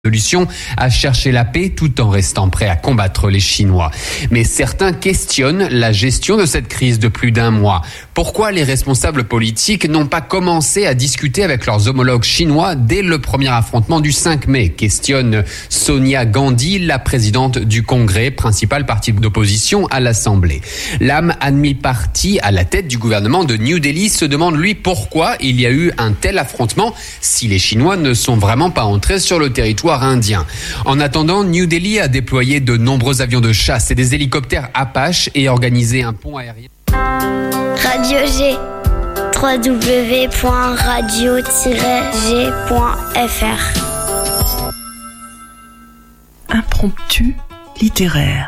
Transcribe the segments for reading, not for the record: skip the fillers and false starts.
Solution à chercher la paix tout en restant prêt à combattre les Chinois. Mais certains questionnent la gestion de cette crise de plus d'un mois. Pourquoi les responsables politiques n'ont pas commencé à discuter avec leurs homologues chinois dès le premier affrontement du 5 mai? Questionne Sonia Gandhi, la présidente du Congrès, principal parti d'opposition à l'Assemblée. L'âme admis parti à la tête du gouvernement de New Delhi se demande lui pourquoi il y a eu un tel affrontement si les Chinois ne sont vraiment pas entrés sur le territoire indien. En attendant, New Delhi a déployé de nombreux avions de chasse et des hélicoptères Apache et organisé un pont aérien. Radio G, www.radio-g.fr. Impromptu littéraire.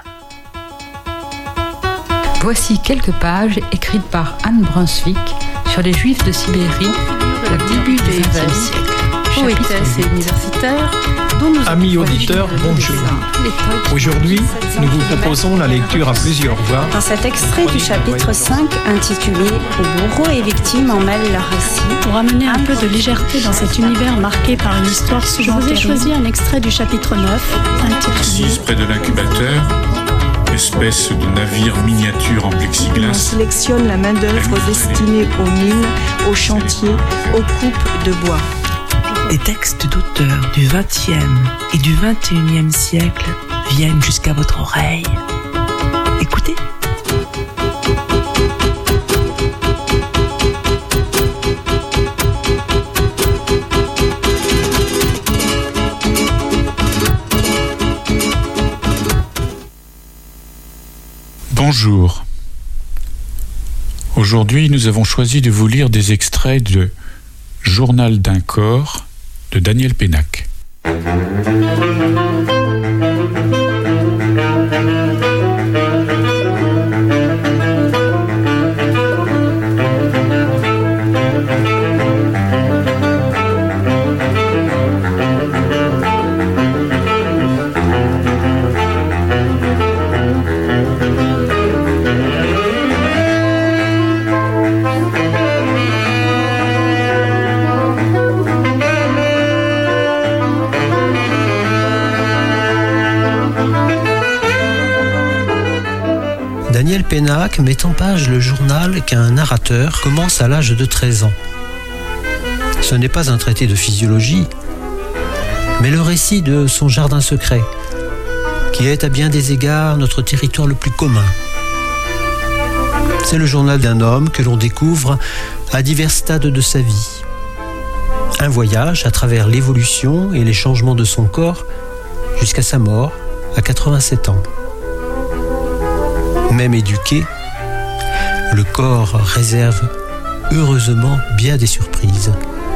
Voici quelques pages écrites par Anne Brunswick sur les Juifs de Sibérie au début du XXe siècle. Poétesse et universitaire, amis auditeurs, bonjour. Aujourd'hui, nous vous proposons la lecture à plusieurs voix. Dans cet extrait du chapitre 5 intitulé « Où bourreaux et victimes en mêlent leur récit », pour amener un peu de légèreté dans cet univers marqué par une histoire souvent terrible, je vous ai choisi un extrait du chapitre 9 intitulé Assise près de l'incubateur, espèce de navire miniature en plexiglas. On sélectionne la main-d'œuvre destinée aux mines, aux chantiers, aux coupes de bois. Les textes d'auteurs du XXe et du XXIe siècle viennent jusqu'à votre oreille. Écoutez. Bonjour. Aujourd'hui, nous avons choisi de vous lire des extraits de Journal d'un corps de Daniel Pénac. Daniel Pénac met en page le journal qu'un narrateur commence à l'âge de 13 ans. Ce n'est pas un traité de physiologie, mais le récit de son jardin secret, qui est à bien des égards notre territoire le plus commun. C'est le journal d'un homme que l'on découvre à divers stades de sa vie. Un voyage à travers l'évolution et les changements de son corps jusqu'à sa mort à 87 ans. Même éduqué, le corps réserve heureusement bien des surprises.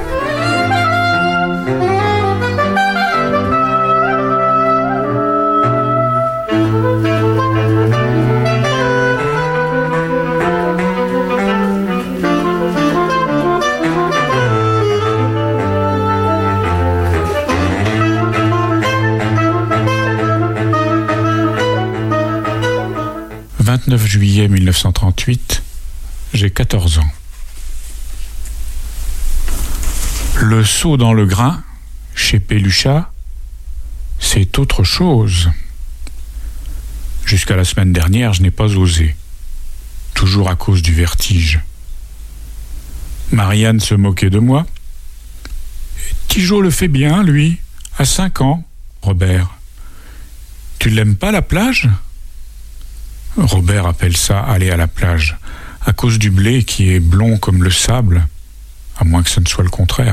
Le 29 juillet 1938, j'ai 14 ans. Le saut dans le grain, chez Péluchat, c'est autre chose. Jusqu'à la semaine dernière, je n'ai pas osé, toujours à cause du vertige. Marianne se moquait de moi. Tigeot le fait bien, lui, à 5 ans, Robert. Tu l'aimes pas, la plage ? Robert appelle ça aller à la plage, à cause du blé qui est blond comme le sable, à moins que ce ne soit le contraire.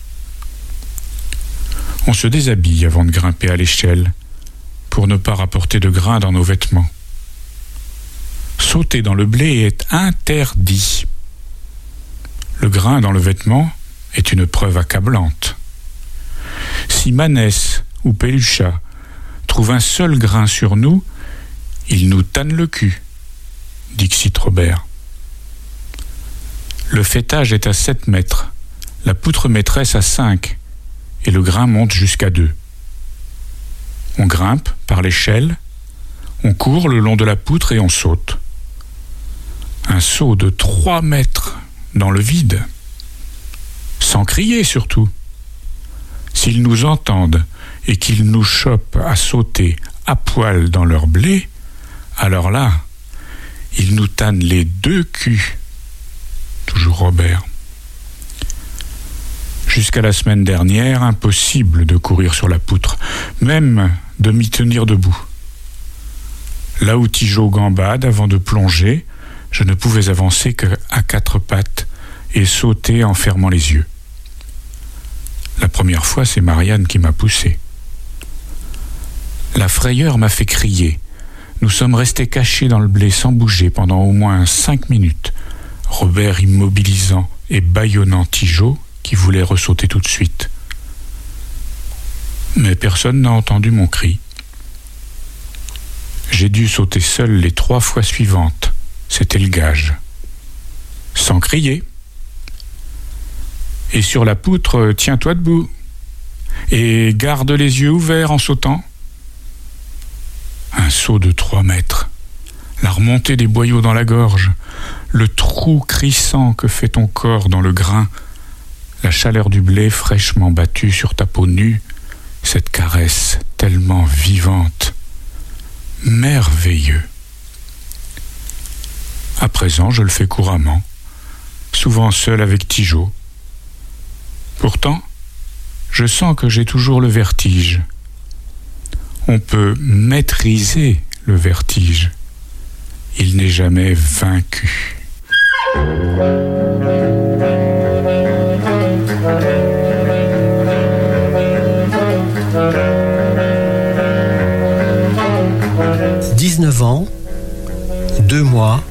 On se déshabille avant de grimper à l'échelle, pour ne pas rapporter de grains dans nos vêtements. Sauter dans le blé est interdit. Le grain dans le vêtement est une preuve accablante. Si Manès ou Péluchat trouvent un seul grain sur nous, il nous tanne le cul, dixit Robert. Le fêtage est à 7 mètres, la poutre maîtresse à 5, et le grain monte jusqu'à 2. On grimpe par l'échelle, on court le long de la poutre et on saute. Un saut de 3 mètres dans le vide, sans crier surtout. S'ils nous entendent et qu'ils nous chopent à sauter à poil dans leur blé, alors là, ils nous tannent les deux culs. Toujours Robert. Jusqu'à la semaine dernière, impossible de courir sur la poutre, même de m'y tenir debout. Là où Tigeau gambade avant de plonger, je ne pouvais avancer qu'à quatre pattes et sauter en fermant les yeux. La première fois, c'est Marianne qui m'a poussé. La frayeur m'a fait crier. Nous sommes restés cachés dans le blé sans bouger pendant au moins 5 minutes, Robert immobilisant et bâillonnant Tigeau qui voulait ressauter tout de suite. Mais personne n'a entendu mon cri. J'ai dû sauter seul les 3 fois suivantes. C'était le gage. Sans crier. Et sur la poutre, tiens-toi debout. Et garde les yeux ouverts en sautant. Un saut de 3 mètres. La remontée des boyaux dans la gorge. Le trou crissant que fait ton corps dans le grain. La chaleur du blé fraîchement battu sur ta peau nue. Cette caresse tellement vivante. Merveilleux. À présent, je le fais couramment, souvent seul avec Tigeau. Pourtant, je sens que j'ai toujours le vertige. On peut maîtriser le vertige. Il n'est jamais vaincu. « 19 ans, 2 mois,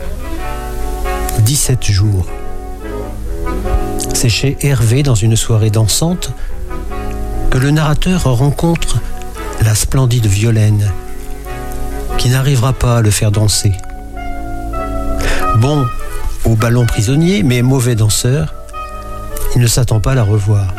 17 jours. » C'est chez Hervé, dans une soirée dansante, que le narrateur rencontre la splendide Violaine, qui n'arrivera pas à le faire danser. Bon au ballon prisonnier, mais mauvais danseur, il ne s'attend pas à la revoir.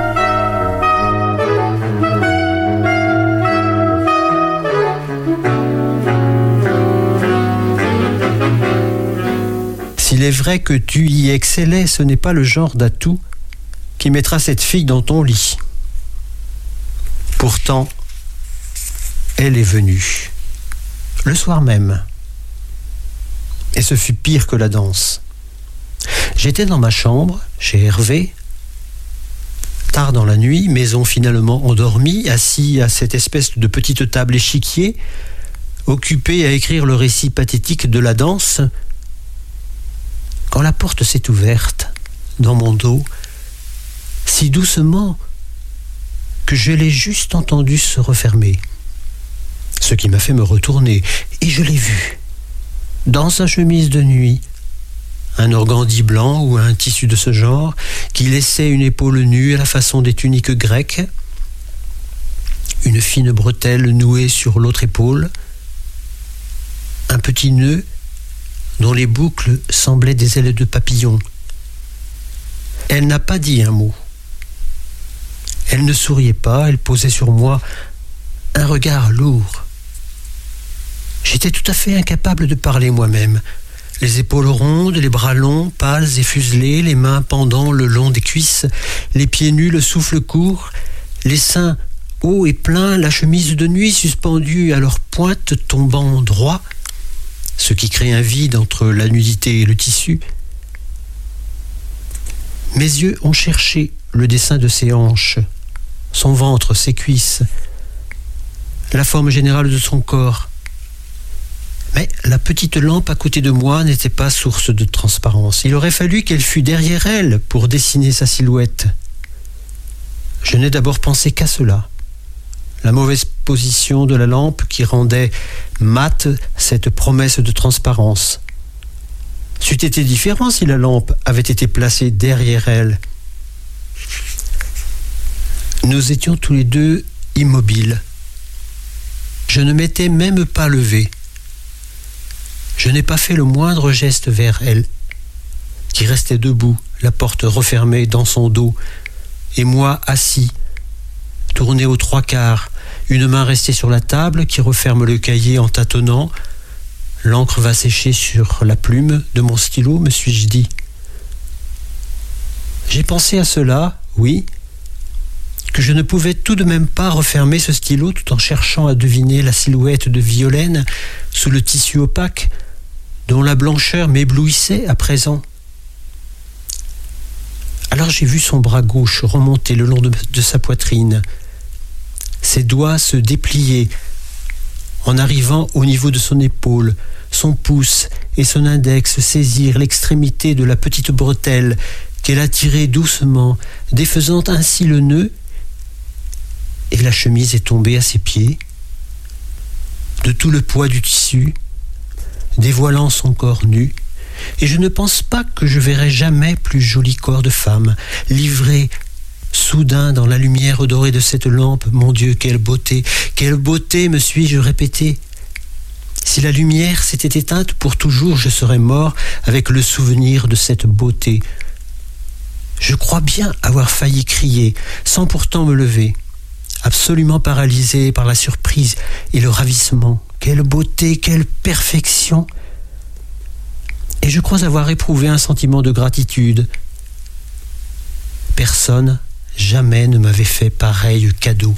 S'il est vrai que tu y excellais, ce n'est pas le genre d'atout qui mettra cette fille dans ton lit. Pourtant, elle est venue, le soir même. Et ce fut pire que la danse. J'étais dans ma chambre, chez Hervé, tard dans la nuit, maison finalement endormie, assis à cette espèce de petite table échiquier, occupé à écrire le récit pathétique de la danse, quand la porte s'est ouverte, dans mon dos, si doucement que je l'ai juste entendu se refermer. Ce qui m'a fait me retourner, et je l'ai vu, dans sa chemise de nuit, un organdi blanc ou un tissu de ce genre, qui laissait une épaule nue à la façon des tuniques grecques, une fine bretelle nouée sur l'autre épaule, un petit nœud dont les boucles semblaient des ailes de papillon. Elle n'a pas dit un mot. Elle ne souriait pas, elle posait sur moi un regard lourd. J'étais tout à fait incapable de parler moi-même. Les épaules rondes, les bras longs, pâles et fuselés, les mains pendant le long des cuisses, les pieds nus, le souffle court, les seins hauts et pleins, la chemise de nuit suspendue à leur pointe tombant droit, ce qui crée un vide entre la nudité et le tissu. Mes yeux ont cherché le dessin de ses hanches, son ventre, ses cuisses, la forme générale de son corps. Mais la petite lampe à côté de moi n'était pas source de transparence. Il aurait fallu qu'elle fût derrière elle pour dessiner sa silhouette. Je n'ai d'abord pensé qu'à cela. La mauvaise position de la lampe qui rendait mate cette promesse de transparence. C'eût été différent si la lampe avait été placée derrière elle. Nous étions tous les deux immobiles. Je ne m'étais même pas levé. Je n'ai pas fait le moindre geste vers elle, qui restait debout, la porte refermée dans son dos, et moi assis, tourné aux 3/4, une main restée sur la table qui referme le cahier en tâtonnant. L'encre va sécher sur la plume de mon stylo, me suis-je dit. J'ai pensé à cela, oui, que je ne pouvais tout de même pas refermer ce stylo tout en cherchant à deviner la silhouette de Violaine sous le tissu opaque dont la blancheur m'éblouissait à présent. Alors j'ai vu son bras gauche remonter le long de sa poitrine, ses doigts se déplier en arrivant au niveau de son épaule, son pouce et son index saisir l'extrémité de la petite bretelle qu'elle a tirée doucement, défaisant ainsi le nœud, et la chemise est tombée à ses pieds, de tout le poids du tissu, dévoilant son corps nu, et je ne pense pas que je verrai jamais plus joli corps de femme, livré soudain dans la lumière dorée de cette lampe. Mon Dieu, quelle beauté, me suis-je répété. Si la lumière s'était éteinte pour toujours, je serais mort avec le souvenir de cette beauté. Je crois bien avoir failli crier, sans pourtant me lever, absolument paralysé par la surprise et le ravissement. Quelle beauté, quelle perfection! Et je crois avoir éprouvé un sentiment de gratitude. Personne jamais ne m'avait fait pareil cadeau.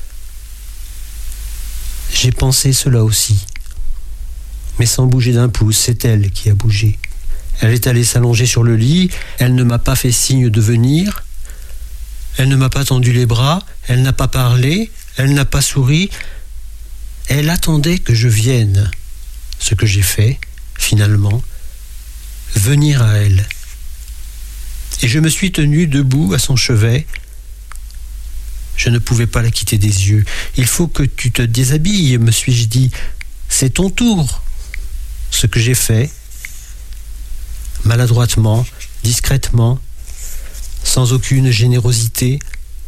J'ai pensé cela aussi. Mais sans bouger d'un pouce, c'est elle qui a bougé. Elle est allée s'allonger sur le lit, elle ne m'a pas fait signe de venir, elle ne m'a pas tendu les bras, elle n'a pas parlé, elle n'a pas souri. Elle attendait que je vienne. Ce que j'ai fait, finalement, venir à elle. Et je me suis tenu debout à son chevet. Je ne pouvais pas la quitter des yeux. « Il faut que tu te déshabilles », me suis-je dit. « C'est ton tour. » Ce que j'ai fait, maladroitement, discrètement, sans aucune générosité,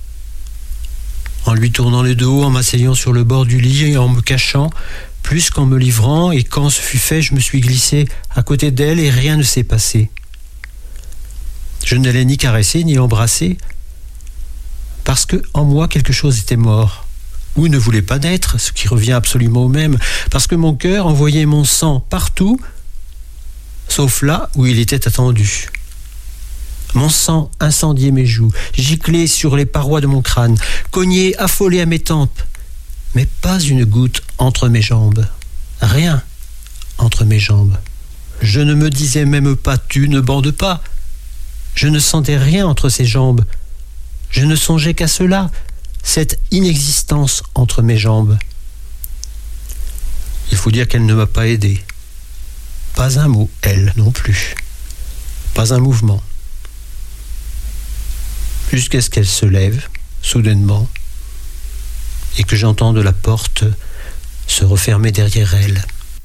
en lui tournant le dos, en m'asseyant sur le bord du lit et en me cachant, plus qu'en me livrant, et quand ce fut fait, je me suis glissé à côté d'elle et rien ne s'est passé. Je ne l'ai ni caressée ni embrassée, parce que en moi quelque chose était mort, ou ne voulait pas naître, ce qui revient absolument au même, parce que mon cœur envoyait mon sang partout, sauf là où il était attendu. Mon sang incendiait mes joues, giclait sur les parois de mon crâne, cognait affolé à mes tempes, mais pas une goutte entre mes jambes. Rien entre mes jambes. Je ne me disais même pas « tu ne bandes pas ». Je ne sentais rien entre ses jambes. Je ne songeais qu'à cela, cette inexistence entre mes jambes. Il faut dire qu'elle ne m'a pas aidé. Pas un mot, elle non plus. Pas un mouvement. Jusqu'à ce qu'elle se lève, soudainement, et que j'entende la porte se refermer derrière elle.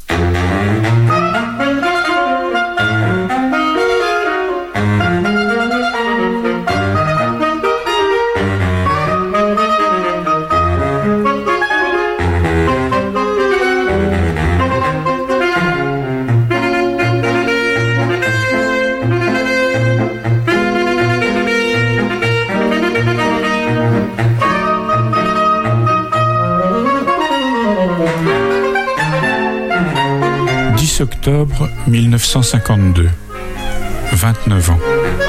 Octobre 1952, 29 ans.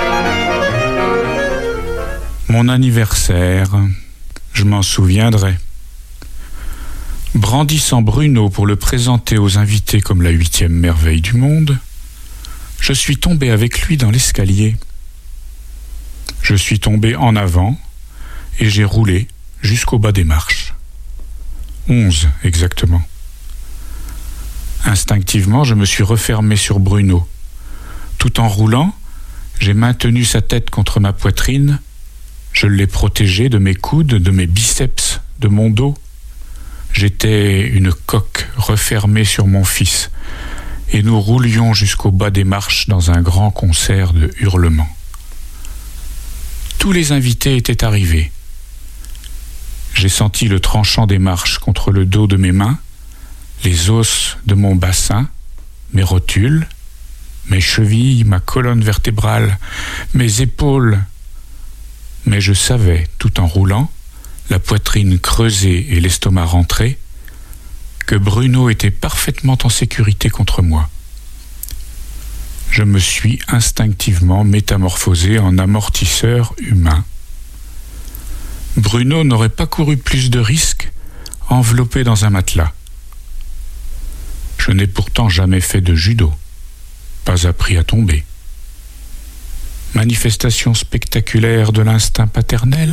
Mon anniversaire, je m'en souviendrai. Brandissant Bruno pour le présenter aux invités comme la 8e merveille du monde, je suis tombé avec lui dans l'escalier. Je suis tombé en avant et j'ai roulé jusqu'au bas des marches. 11 exactement. Instinctivement, je me suis refermé sur Bruno. Tout en roulant, j'ai maintenu sa tête contre ma poitrine. Je l'ai protégé de mes coudes, de mes biceps, de mon dos. J'étais une coque refermée sur mon fils, et nous roulions jusqu'au bas des marches dans un grand concert de hurlements. Tous les invités étaient arrivés. J'ai senti le tranchant des marches contre le dos de mes mains, les os de mon bassin, mes rotules, mes chevilles, ma colonne vertébrale, mes épaules. Mais je savais, tout en roulant, la poitrine creusée et l'estomac rentré, que Bruno était parfaitement en sécurité contre moi. Je me suis instinctivement métamorphosé en amortisseur humain. Bruno n'aurait pas couru plus de risques enveloppé dans un matelas. Je n'ai pourtant jamais fait de judo, pas appris à tomber. Manifestation spectaculaire de l'instinct paternel.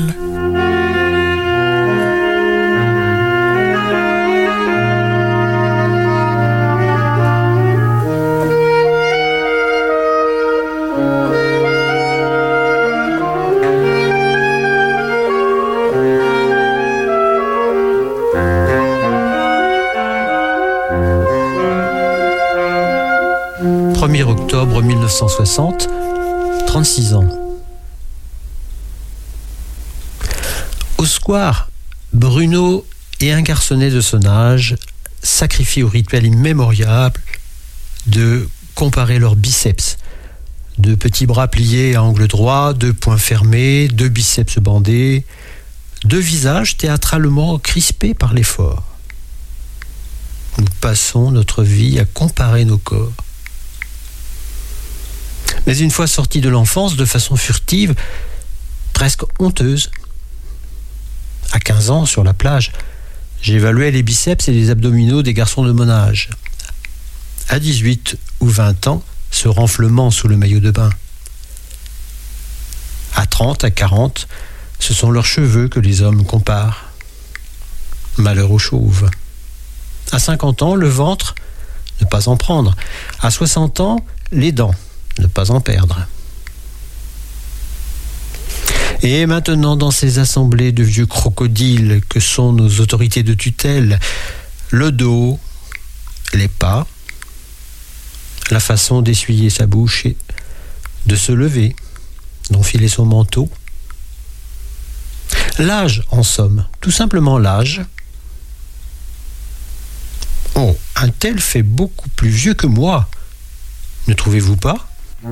« 1er octobre 1960, 36 ans. Au square, Bruno et un garçonnet de son âge sacrifient au rituel immémorial de comparer leurs biceps. 2 petits bras pliés à angle droit, 2 poings fermés, 2 biceps bandés, 2 visages théâtralement crispés par l'effort. Nous passons notre vie à comparer nos corps. Mais une fois sorti de l'enfance, de façon furtive, presque honteuse. À 15 ans, sur la plage, j'évaluais les biceps et les abdominaux des garçons de mon âge. À 18 ou 20 ans, ce renflement sous le maillot de bain. À 30, à 40, ce sont leurs cheveux que les hommes comparent. Malheur aux chauves. À 50 ans, le ventre, ne pas en prendre. À 60 ans, les dents, ne pas en perdre. Et maintenant, dans ces assemblées de vieux crocodiles que sont nos autorités de tutelle, le dos, les pas, la façon d'essuyer sa bouche et de se lever, d'enfiler son manteau. L'âge, en somme, tout simplement l'âge. Oh, un tel fait beaucoup plus vieux que moi, ne trouvez-vous pas ?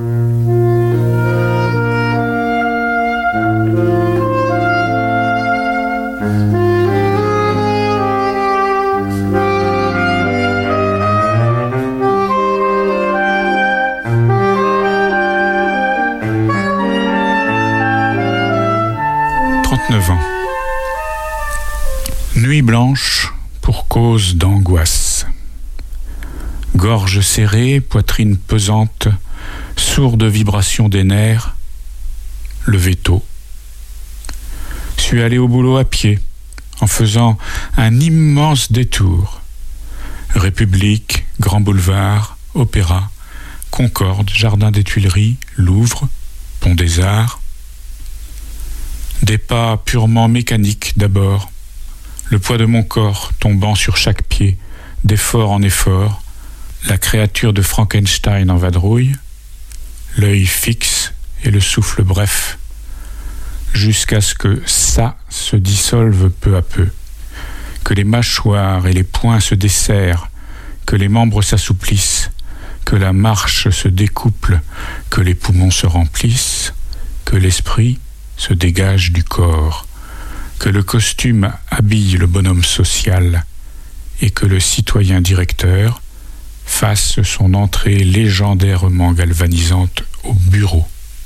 Nuit blanche pour cause d'angoisse. Gorge serrée, poitrine pesante, sourde vibration des nerfs, levé tôt. Suis allé au boulot à pied, en faisant un immense détour. République, Grand Boulevard, Opéra, Concorde, Jardin des Tuileries, Louvre, Pont des Arts. Des pas purement mécaniques d'abord, le poids de mon corps tombant sur chaque pied, d'effort en effort, la créature de Frankenstein en vadrouille, l'œil fixe et le souffle bref, jusqu'à ce que ça se dissolve peu à peu, que les mâchoires et les poings se desserrent, que les membres s'assouplissent, que la marche se découple, que les poumons se remplissent, que l'esprit se dégage du corps, que le costume habille le bonhomme social et que le citoyen directeur fasse son entrée légendairement galvanisante au bureau.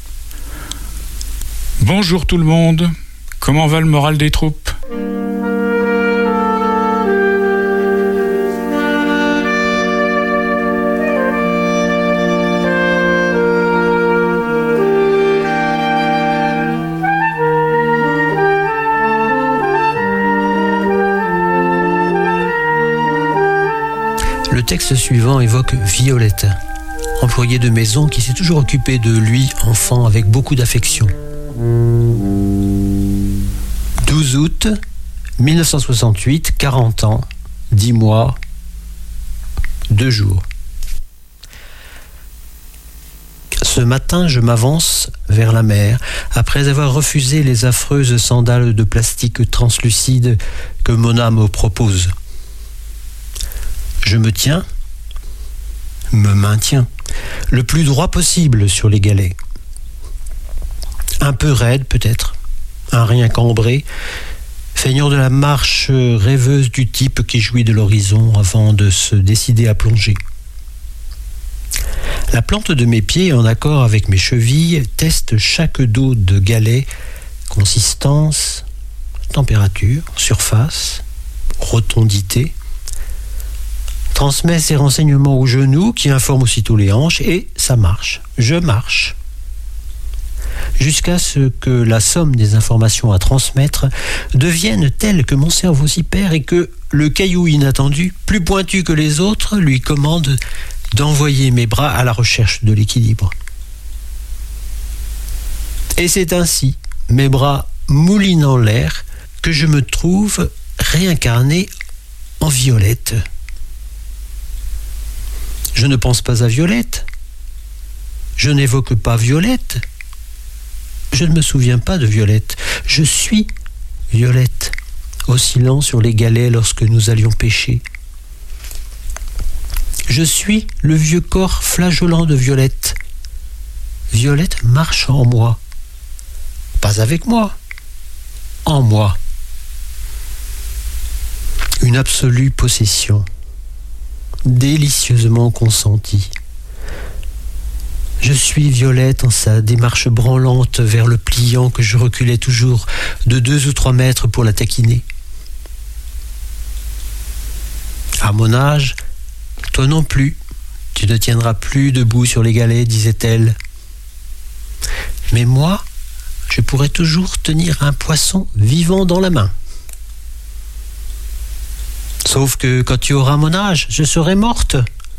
Bonjour tout le monde, comment va le moral des troupes ? Le texte suivant évoque Violette, employée de maison qui s'est toujours occupée de lui, enfant, avec beaucoup d'affection. 12 août 1968, 40 ans, 10 mois, 2 jours. Ce matin, je m'avance vers la mer, après avoir refusé les affreuses sandales de plastique translucide que Mona me propose. Je me maintiens, le plus droit possible sur les galets. Un peu raide peut-être, un rien cambré, feignant de la marche rêveuse du type qui jouit de l'horizon avant de se décider à plonger. La plante de mes pieds, en accord avec mes chevilles, teste chaque dos de galet, consistance, température, surface, rotondité, transmet ses renseignements au genou qui informe aussitôt les hanches et ça marche. Je marche. Jusqu'à ce que la somme des informations à transmettre devienne telle que mon cerveau s'y perd et que le caillou inattendu, plus pointu que les autres, lui commande d'envoyer mes bras à la recherche de l'équilibre. Et c'est ainsi, mes bras moulinant l'air, que je me trouve réincarné en Violette. Je ne pense pas à Violette. Je n'évoque pas Violette. Je ne me souviens pas de Violette. Je suis Violette, oscillant sur les galets lorsque nous allions pêcher. Je suis le vieux corps flageolant de Violette. Violette marche en moi. Pas avec moi, en moi. Une absolue possession, délicieusement consentie. Je suis Violette en sa démarche branlante vers le pliant que je reculais toujours de 2 ou 3 mètres pour la taquiner. À mon âge, toi non plus, tu ne tiendras plus debout sur les galets, disait-elle. Mais moi, je pourrais toujours tenir un poisson vivant dans la main. Sauf que quand tu auras mon âge, je serai morte.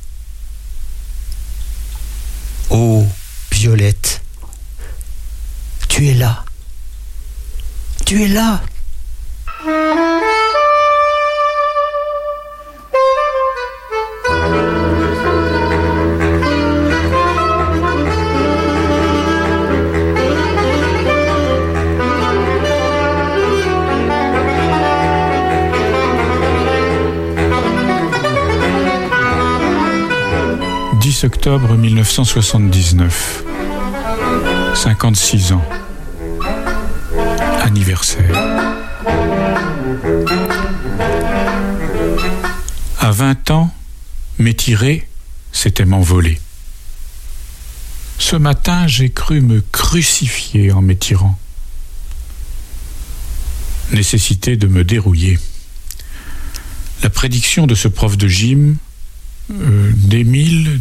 Oh, Violette, tu es là. Tu es là. 10 octobre 1979. 56 ans. Anniversaire. À 20 ans, m'étirer, c'était m'envoler. Ce matin, j'ai cru me crucifier en m'étirant. Nécessité de me dérouiller. La prédiction de ce prof de gym, d'Émile,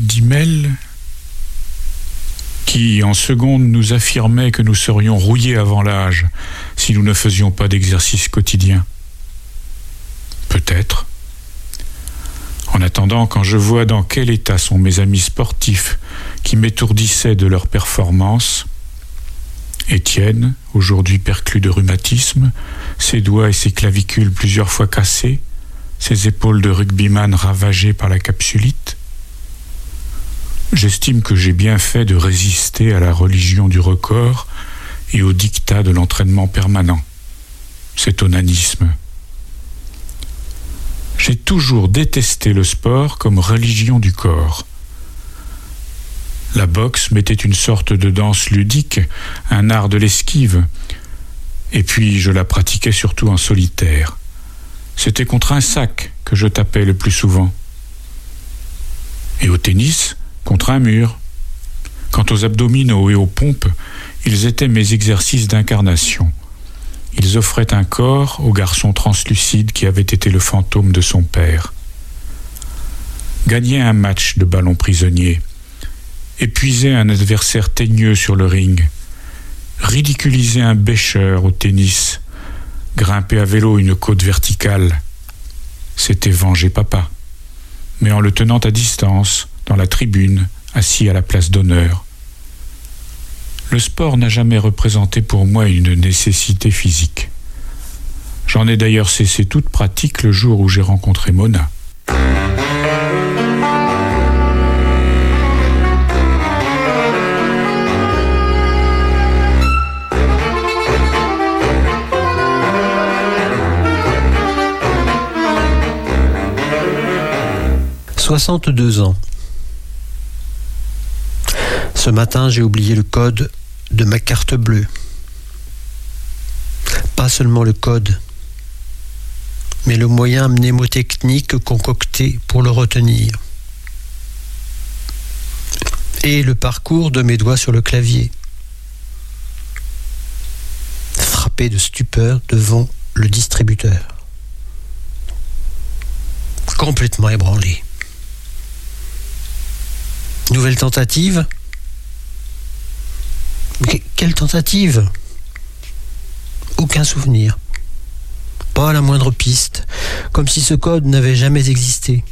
qui en seconde nous affirmait que nous serions rouillés avant l'âge si nous ne faisions pas d'exercice quotidien. Peut-être. En attendant, quand je vois dans quel état sont mes amis sportifs qui m'étourdissaient de leur performance, Étienne, aujourd'hui perclus de rhumatisme, ses doigts et ses clavicules plusieurs fois cassés, ses épaules de rugbyman ravagées par la capsulite, j'estime que j'ai bien fait de résister à la religion du record et au diktat de l'entraînement permanent, cet onanisme. J'ai toujours détesté le sport comme religion du corps. La boxe m'était une sorte de danse ludique, un art de l'esquive, et puis je la pratiquais surtout en solitaire. C'était contre un sac que je tapais le plus souvent. Et au tennis, contre un mur. Quant aux abdominaux et aux pompes, ils étaient mes exercices d'incarnation. Ils offraient un corps au garçon translucide qui avait été le fantôme de son père. Gagner un match de ballon prisonnier, épuiser un adversaire teigneux sur le ring, ridiculiser un bêcheur au tennis, grimper à vélo une côte verticale, c'était venger papa, mais en le tenant à distance, dans la tribune, assis à la place d'honneur. Le sport n'a jamais représenté pour moi une nécessité physique. J'en ai d'ailleurs cessé toute pratique le jour où j'ai rencontré Mona. « 62 ans. Ce matin, j'ai oublié le code de ma carte bleue. Pas seulement le code, mais le moyen mnémotechnique concocté pour le retenir. Et le parcours de mes doigts sur le clavier. Frappé de stupeur devant le distributeur. Complètement ébranlé. Nouvelle tentative. Quelle tentative? Aucun souvenir. Pas la moindre piste. Comme si ce code n'avait jamais existé.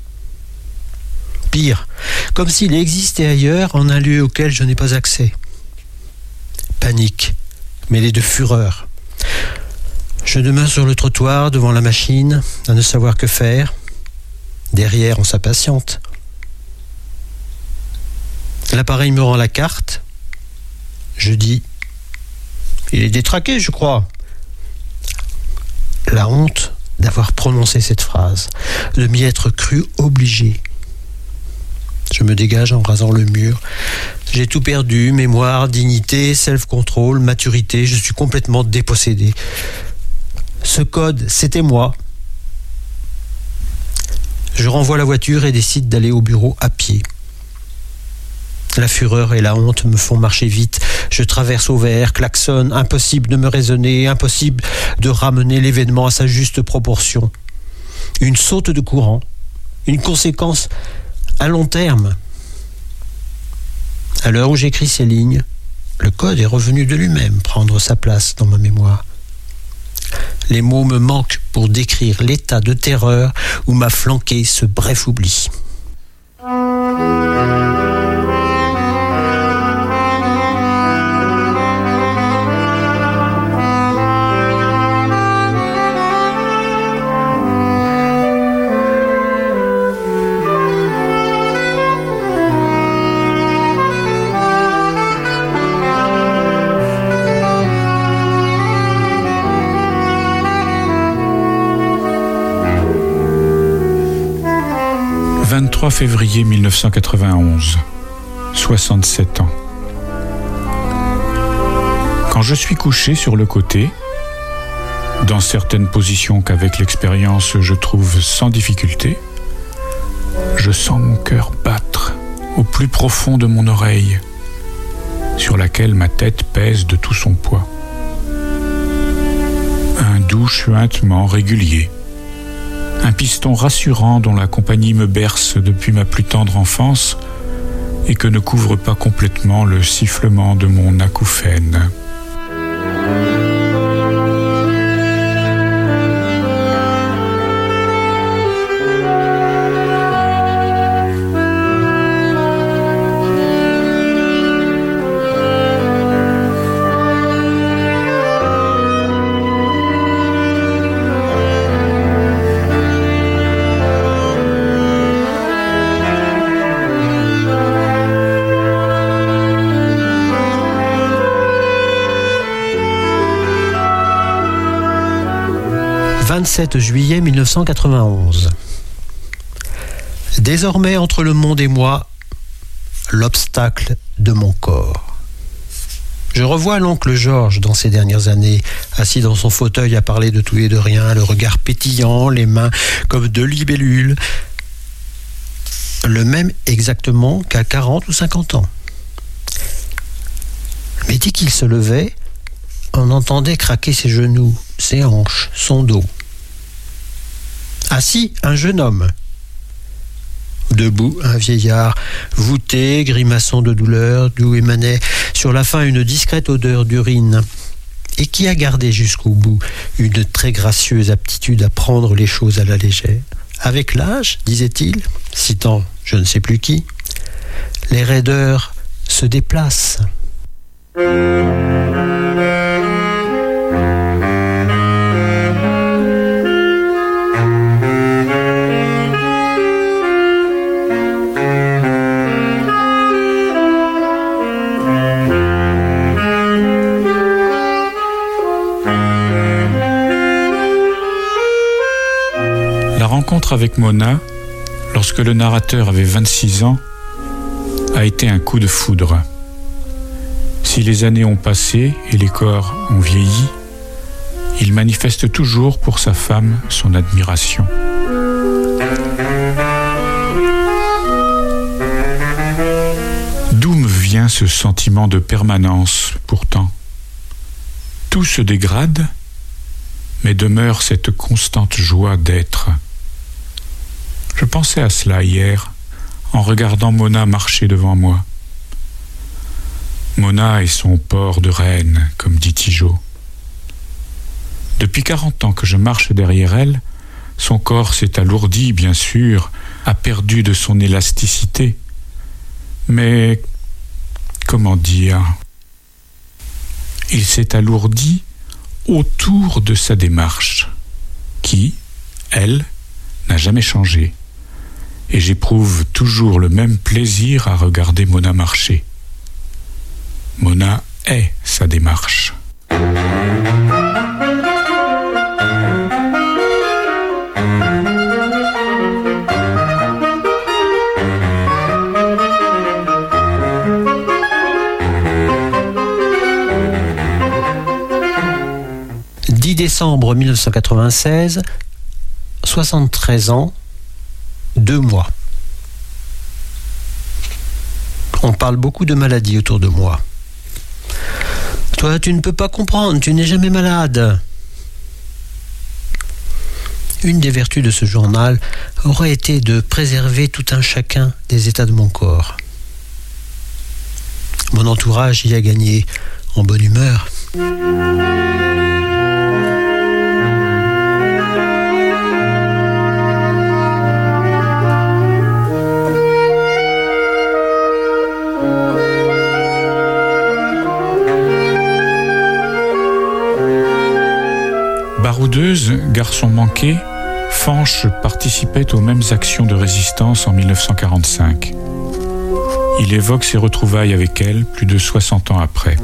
Pire, comme s'il existait ailleurs, en un lieu auquel je n'ai pas accès. Panique, mêlée de fureur. Je demeure sur le trottoir, devant la machine, à ne savoir que faire. Derrière, on s'impatiente. L'appareil me rend la carte. Je dis « Il est détraqué, je crois ». La honte d'avoir prononcé cette phrase, de m'y être cru obligé. Je me dégage en rasant le mur. J'ai tout perdu, mémoire, dignité, self-control, maturité. Je suis complètement dépossédé. Ce code, c'était moi. Je renvoie la voiture et décide d'aller au bureau à pied. La fureur et la honte me font marcher vite. Je traverse au vert, klaxonne, impossible de me raisonner, impossible de ramener l'événement à sa juste proportion. Une saute de courant, une conséquence à long terme. À l'heure où j'écris ces lignes, le code est revenu de lui-même prendre sa place dans ma mémoire. Les mots me manquent pour décrire l'état de terreur où m'a flanqué ce bref oubli. « 23 février 1991, 67 ans. Quand je suis couché sur le côté, dans certaines positions qu'avec l'expérience je trouve sans difficulté, je sens mon cœur battre au plus profond de mon oreille, sur laquelle ma tête pèse de tout son poids. Un doux chuintement régulier, un piston rassurant dont la compagnie me berce depuis ma plus tendre enfance et que ne couvre pas complètement le sifflement de mon acouphène. « 27 juillet 1991. Désormais, entre le monde et moi, l'obstacle de mon corps. Je revois l'oncle Georges dans ces dernières années, assis dans son fauteuil à parler de tout et de rien, le regard pétillant, les mains comme deux libellules. Le même exactement qu'à 40 ou 50 ans. Mais dès qu'il se levait, on entendait craquer ses genoux, ses hanches, son dos. Assis, un jeune homme. Debout, un vieillard, voûté, grimaçant de douleur, d'où émanait sur la fin une discrète odeur d'urine, et qui a gardé jusqu'au bout une très gracieuse aptitude à prendre les choses à la légère. Avec l'âge, disait-il, citant je ne sais plus qui, les raideurs se déplacent. La rencontre avec Mona, lorsque le narrateur avait 26 ans, a été un coup de foudre. Si les années ont passé et les corps ont vieilli, il manifeste toujours pour sa femme son admiration. D'où me vient ce sentiment de permanence, pourtant? Tout se dégrade, mais demeure cette constante joie d'être. Je pensais à cela hier, en regardant Mona marcher devant moi. Mona et son port de reine, comme dit Tigeau. Depuis 40 ans que je marche derrière elle, son corps s'est alourdi, bien sûr, a perdu de son élasticité. Mais, comment dire, il s'est alourdi autour de sa démarche, qui, elle, n'a jamais changé. Et j'éprouve toujours le même plaisir à regarder Mona marcher. Mona est sa démarche. « 10 décembre 1996, 73 ans, 2 mois. On parle beaucoup de maladies autour de moi. Toi, tu ne peux pas comprendre, tu n'es jamais malade. » Une des vertus de ce journal aurait été de préserver tout un chacun des états de mon corps. Mon entourage y a gagné en bonne humeur. Baroudeuse, garçon manqué, Fanche participait aux mêmes actions de résistance en 1945. Il évoque ses retrouvailles avec elle plus de 60 ans après.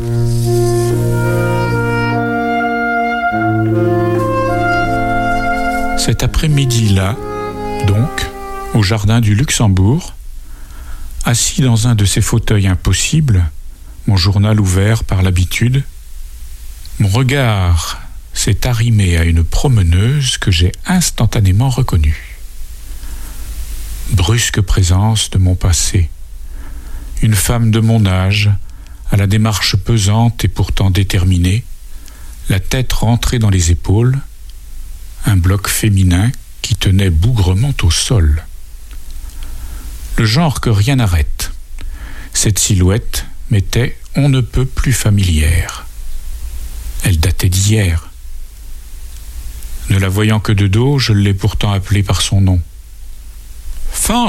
Cet après-midi-là, donc, au jardin du Luxembourg, assis dans un de ces fauteuils impossibles, mon journal ouvert par l'habitude, mon regard s'est arrimé à une promeneuse que j'ai instantanément reconnue. Brusque présence de mon passé. Une femme de mon âge, à la démarche pesante et pourtant déterminée, la tête rentrée dans les épaules, un bloc féminin qui tenait bougrement au sol. Le genre que rien n'arrête. Cette silhouette m'était on ne peut plus familière. Elle datait d'hier. Ne la voyant que de dos, je l'ai pourtant appelée par son nom. « Fanche !»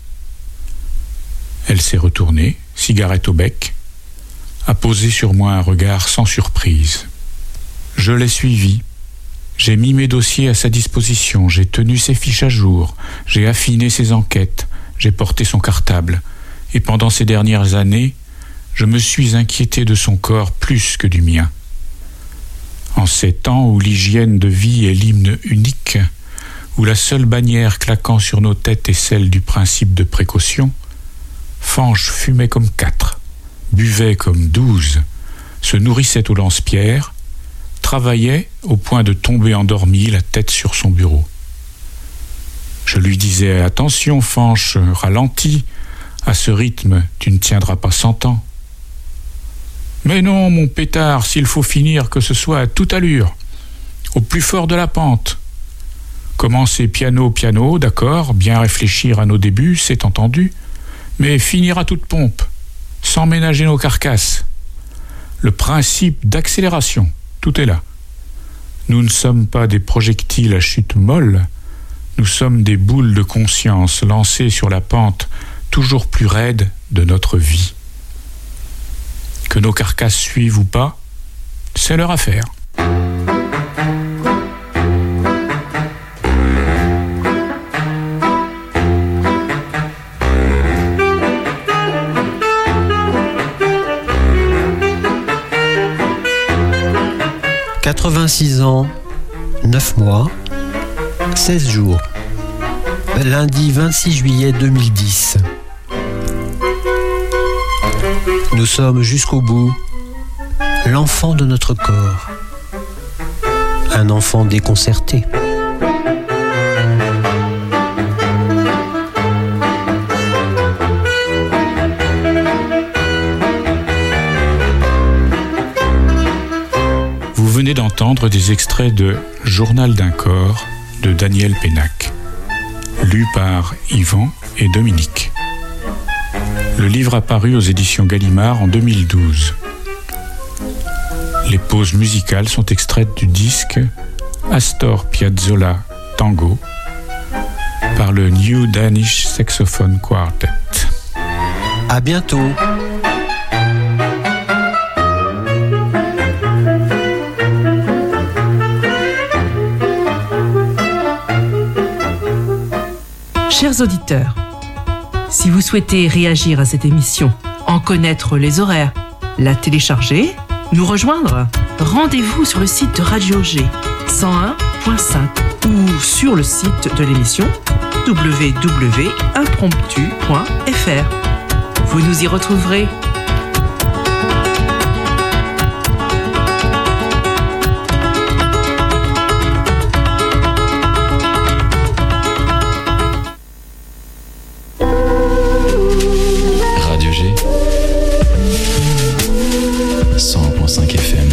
Elle s'est retournée, cigarette au bec, a posé sur moi un regard sans surprise. Je l'ai suivie. J'ai mis mes dossiers à sa disposition, j'ai tenu ses fiches à jour, j'ai affiné ses enquêtes, j'ai porté son cartable. Et pendant ces dernières années, je me suis inquiété de son corps plus que du mien. En ces temps où l'hygiène de vie est l'hymne unique, où la seule bannière claquant sur nos têtes est celle du principe de précaution, Fanche fumait comme 4, buvait comme 12, se nourrissait au lance-pierre, travaillait au point de tomber endormi, la tête sur son bureau. Je lui disais « Attention, Fanche, ralentis, à ce rythme, tu ne tiendras pas 100 ans. » « Mais non, mon pétard, s'il faut finir, que ce soit à toute allure, au plus fort de la pente. Commencer piano, piano, d'accord, bien réfléchir à nos débuts, c'est entendu, mais finir à toute pompe, sans ménager nos carcasses. Le principe d'accélération, tout est là. Nous ne sommes pas des projectiles à chute molle, nous sommes des boules de conscience lancées sur la pente toujours plus raide de notre vie. Que nos carcasses suivent ou pas, c'est leur affaire. « 86 ans, 9 mois, 16 jours. Lundi 26 juillet 2010. Nous sommes jusqu'au bout l'enfant de notre corps. Un enfant déconcerté. Vous venez d'entendre entendre des extraits de Journal d'un corps de Daniel Pénac, lu par Yvan et Dominique. Le livre a paru aux éditions Gallimard en 2012. Les pauses musicales sont extraites du disque Astor Piazzolla Tango par le New Danish Saxophone Quartet. À bientôt. Chers auditeurs, si vous souhaitez réagir à cette émission, en connaître les horaires, la télécharger, nous rejoindre, rendez-vous sur le site de Radio G 101.5 ou sur le site de l'émission www.impromptu.fr. Vous nous y retrouverez. Radio G 100.5 FM.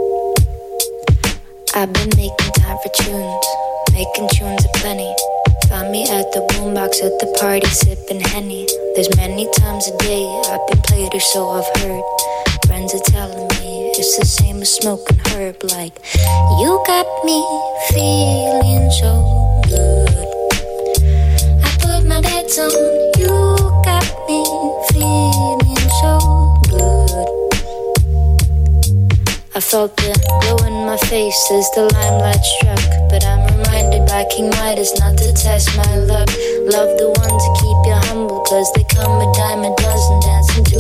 I've been making time for tunes, making tunes aplenty. Found me at the boombox at the party sipping Henny. There's many times a day I've been played or so I've heard. Friends are telling me it's the same as smoking herb. Like, you got me feeling so good. I put my bets on you got me feeling so good. I felt the glow in my face as the limelight struck. But I'm reminded by King Midas not to test my luck. Love the ones that keep you humble, cause they come a dime a dozen, dancing to